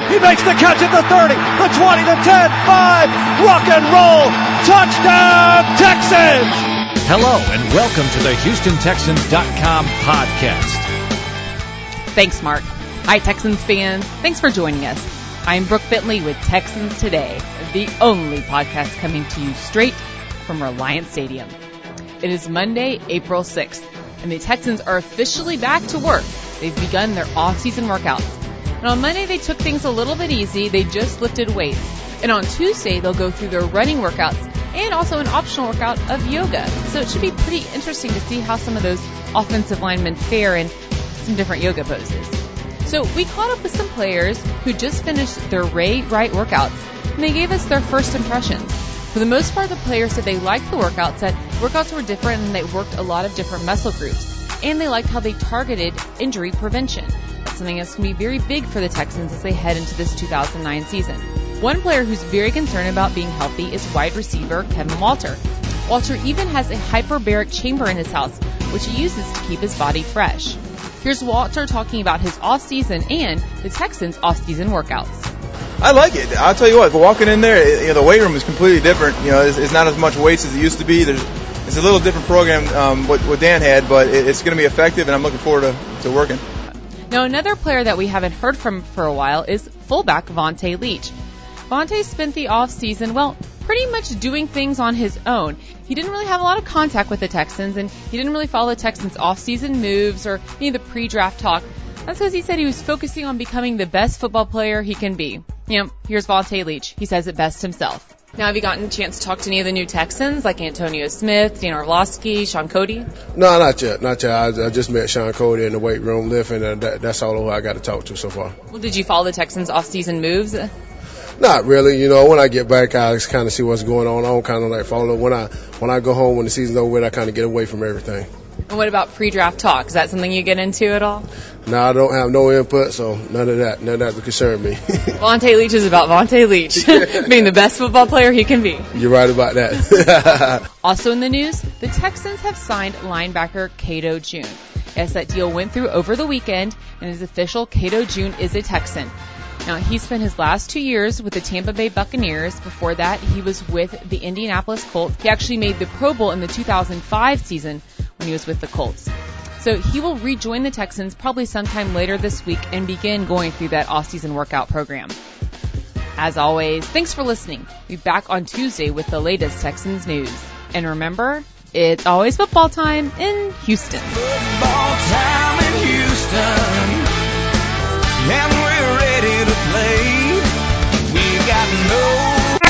He makes the catch at the 30, the 20, the 10, 5. Rock and roll. Touchdown, Texans. Hello, and welcome to the HoustonTexans.com podcast. Thanks, Mark. Hi, Texans fans. Thanks for joining us. I'm Brooke Bentley with Texans Today, the only podcast coming to you straight from Reliant Stadium. It is Monday, April 6th, and the Texans are officially back to work. They've begun their off-season workouts. And on Monday, they took things a little bit easy. They just lifted weights. And on Tuesday, they'll go through their running workouts and also an optional workout of yoga. So it should be pretty interesting to see how some of those offensive linemen fare in some different yoga poses. So we caught up with some players who just finished their Ray Wright workouts, and they gave us their first impressions. For the most part, the players said they liked the workouts, that workouts were different and they worked a lot of different muscle groups. And they liked how they targeted injury prevention. That's something that's going to be very big for the Texans as they head into this 2009 season. One player who's very concerned about being healthy is wide receiver Kevin Walter. Walter even has a hyperbaric chamber in his house, which he uses to keep his body fresh. Here's Walter talking about his off-season and the Texans' off-season workouts. I like it. I'll tell you what, walking in there, the weight room is completely different. It's not as much weights as it used to be. It's a little different program what Dan had, but it's going to be effective, and I'm looking forward to working. Now, another player that we haven't heard from for a while is fullback Vontae Leach. Vontae spent the off-season, pretty much doing things on his own. He didn't really have a lot of contact with the Texans, and he didn't really follow the Texans' off-season moves or any of the pre-draft talk. That's because he said he was focusing on becoming the best football player he can be. Here's Vontae Leach. He says it best himself. Now, have you gotten a chance to talk to any of the new Texans, like Antonio Smith, Dan Orlovsky, Sean Cody? No, not yet. I just met Sean Cody in the weight room lifting, and that's all who I got to talk to so far. Well, did you follow the Texans' off-season moves? Not really. When I get back, I kind of see what's going on. I don't kind of follow. When I go home, when the season's over with, I kind of get away from everything. And what about pre-draft talk? Is that something you get into at all? No, I don't have no input, so none of that would concern me. Vontae Leach is about Vontae Leach, being the best football player he can be. You're right about that. Also in the news, the Texans have signed linebacker Cato June. Yes, that deal went through over the weekend, and it's official, Cato June is a Texan. Now, he spent his last 2 years with the Tampa Bay Buccaneers. Before that, he was with the Indianapolis Colts. He actually made the Pro Bowl in the 2005 season when he was with the Colts. So he will rejoin the Texans probably sometime later this week and begin going through that off-season workout program. As always, thanks for listening. We'll be back on Tuesday with the latest Texans news. And remember, it's always football time in Houston. Football time in Houston.